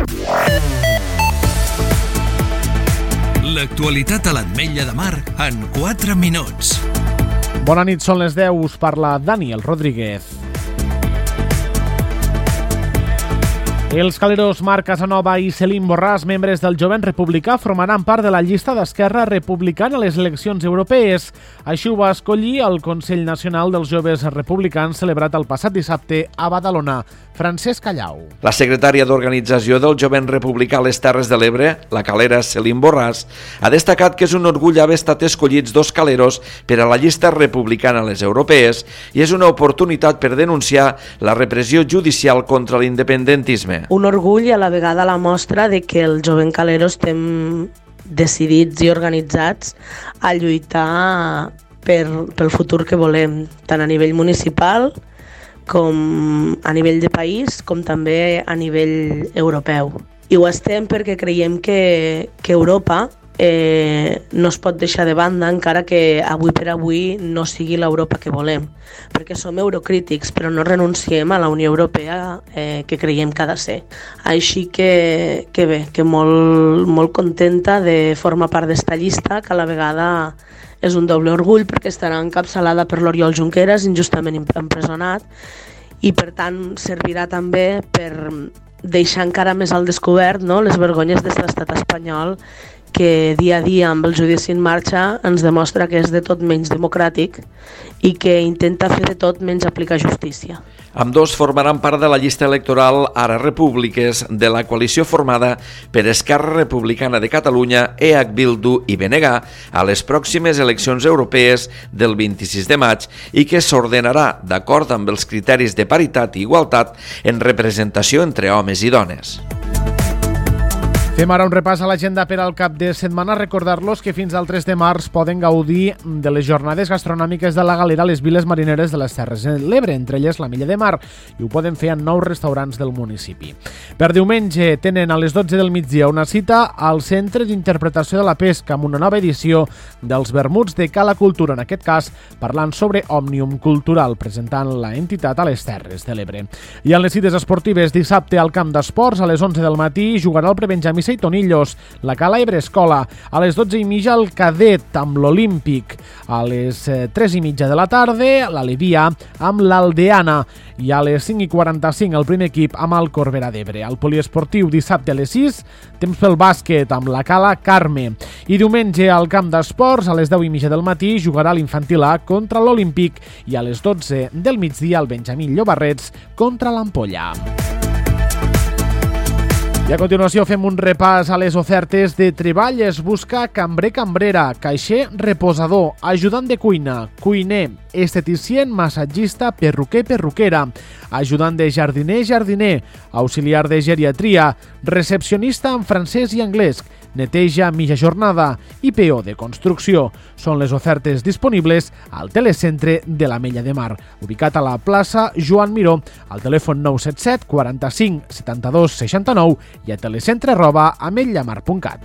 L'actualitat a l'Ametlla de Mar en 4 minuts. Bona nit, són les 10, us parla Daniel Rodríguez. Els caleros Marc Casanova i Selim Borràs, membres del Jovent Republicà, formaran part de la llista d'Esquerra Republicana a les eleccions europees. Així ho va escollir el Consell Nacional dels Joves Republicans, celebrat el passat dissabte a Badalona. Francesc Callau. La secretària d'Organització del Jovent Republicà a les Terres de l'Ebre, la calera Selim Borràs, ha destacat que és un orgull haver estat escollits 2 caleros per a la llista republicana a les europees i és una oportunitat per denunciar la repressió judicial contra l'independentisme. Un orgull i a la vegada la mostra de que el jovent calero estem decidits i organitzats a lluitar pel futur que volem, tant a nivell municipal com a nivell de país, com també a nivell europeu. I ho estem perquè creiem que Europa no es pot deixar de banda, encara que avui per avui no sigui l'Europa que volem, perquè som eurocrítics, però no renunciem a la Unió Europea que creiem que ha de ser. Així que bé, que molt contenta de formar part d'esta llista, que a la vegada és un doble orgull perquè estarà encapçalada per l'Oriol Junqueras, injustament empresonat, i per tant servirà també per deixar encara més al descobert, no, les vergonyes d'aquest estat espanyol que dia a dia amb el judici en marxa ens demostra que és de tot menys democràtic i que intenta fer de tot menys aplicar justícia. Ambdós formaran part de la llista electoral Ara Repúbliques de la coalició formada per Esquerra Republicana de Catalunya, EH Bildu i BNG a les pròximes eleccions europees del 26 de maig i que s'ordenarà d'acord amb els criteris de paritat i igualtat en representació entre homes i dones. Fem ara un repàs a l'agenda per al cap de setmana. Recordar-los que fins al 3 de març poden gaudir de les jornades gastronòmiques de la Galera a les viles marineres de les Terres de l'Ebre, entre elles l'Ametlla de Mar, i ho poden fer en 9 restaurants del municipi. Per diumenge tenen a les 12 del migdia una cita al Centre d'Interpretació de la Pesca amb una nova edició dels Vermuts de Cala Cultura, en aquest cas parlant sobre Òmnium Cultural, presentant la entitat a les Terres de l'Ebre. I en les cites esportives, dissabte al Camp d'Esports a les 11 del matí jugarà el Prebenjamí i Tonillos, la Cala Ebre Escola. A les 12:30 el Cadet amb l'Olímpic. A les 3:30 de la tarda l'Alevia amb l'Aldeana. I a les 5:45 el primer equip amb el Corbera d'Ebre. Al poliesportiu dissabte a les 6, temps pel bàsquet amb la Cala Carme. I diumenge al Camp d'Esports a les 10:30 del matí jugarà l'Infantil A contra l'Olímpic i a les 12 del migdia el Benjamí Llobarrets contra l'Ampolla. I a continuació fem un repàs a les ofertes de treball. Es busca cambrer, cambrera, caixer, reposador, ajudant de cuina, cuiner, esteticient, massatgista, perruquer, perruquera, ajudant de jardiner, jardiner, auxiliar de geriatria, recepcionista en francès i anglès, neteja mitja jornada i peó de construcció. Són les ofertes disponibles al telecentre de l'Ametlla de Mar, ubicat a la plaça Joan Miró, al telèfon 977 45 72 69 i a telecentre@ametllamar.cat.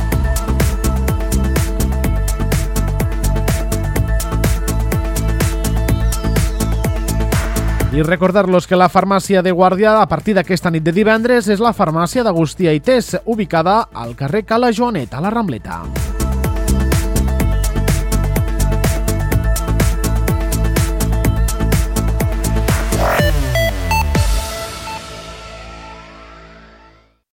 I recordar-los que la farmàcia de Guàrdia a partir d'aquesta nit de divendres és la farmàcia d'Agustí Aitès, ubicada al carrer Cala Joanet, a la Rambleta.